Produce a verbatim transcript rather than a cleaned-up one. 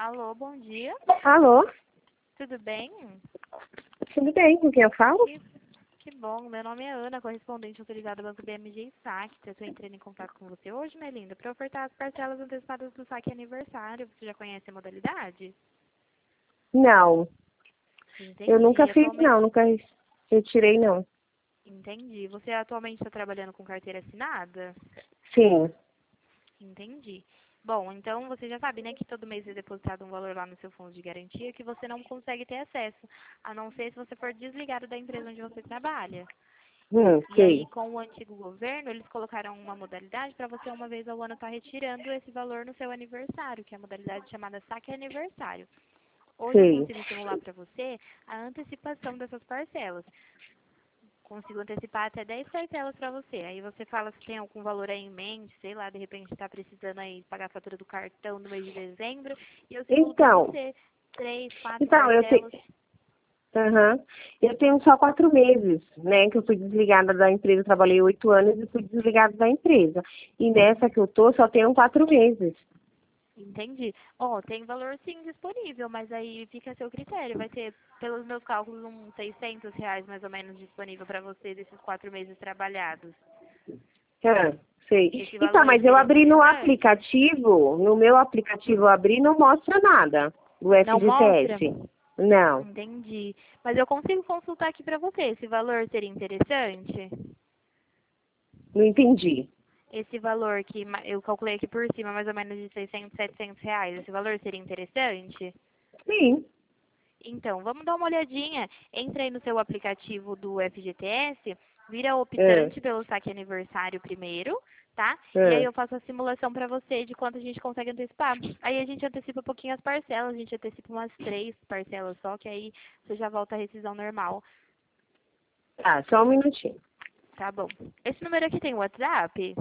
Alô, bom dia. Alô? Tudo bem? Tudo bem? Com quem eu falo? Que, que bom. Meu nome é Ana, correspondente autorizada do Banco B M G Saque. Eu estou entrando em contato com você hoje, minha linda, para ofertar as parcelas antecipadas do saque aniversário. Você já conhece a modalidade? Não. Eu nunca Entendi. fiz, Atualmente... não. Nunca retirei, não. Entendi. Você atualmente está trabalhando com carteira assinada? Sim. Entendi. Bom, então você já sabe, né, que todo mês é depositado um valor lá no seu fundo de garantia que você não consegue ter acesso, a não ser se você for desligado da empresa onde você trabalha. Hum, E aí, sei. com o antigo governo, eles colocaram uma modalidade para você, uma vez ao ano, estar retirando esse valor no seu aniversário, que é a modalidade chamada saque aniversário. Hoje eu Sei. consigo simular para você a antecipação dessas parcelas. Consigo antecipar até dez parcelas para você. Aí você fala se tem algum valor aí em mente, sei lá, de repente está precisando aí pagar a fatura do cartão no mês de dezembro, e eu simulo para Então, você três, quatro então, eu tenho... parcelas. Aham. Eu tenho só quatro meses, né, que eu fui desligada da empresa. Eu trabalhei oito anos e fui desligada da empresa. E nessa que eu tô, só tenho quatro meses. Entendi. Ó, tem valor sim disponível, mas aí fica a seu critério. Vai ser, pelos meus cálculos, uns seiscentos reais mais ou menos disponível para você desses quatro meses trabalhados. Ah, sei. Esse Então, valor aí mas eu seria abri no interessante? aplicativo, no meu aplicativo eu abri e não mostra nada do Não mostra? F G T S. Não, Entendi. Mas eu consigo consultar aqui para você. Esse valor seria interessante? não entendi. Esse valor que ma- eu calculei aqui por cima, mais ou menos de seiscentos, setecentos reais, esse valor seria interessante? Sim. Então, vamos dar uma olhadinha. Entra aí no seu aplicativo do F G T S, vira Ah, optante pelo saque aniversário primeiro, tá? E aí ah. eu faço a simulação para você de quanto a gente consegue antecipar. Aí a gente antecipa um pouquinho as parcelas, a gente antecipa umas três parcelas só, que aí você já volta à rescisão normal. Tá, só um minutinho. Tá bom. Esse número aqui tem WhatsApp?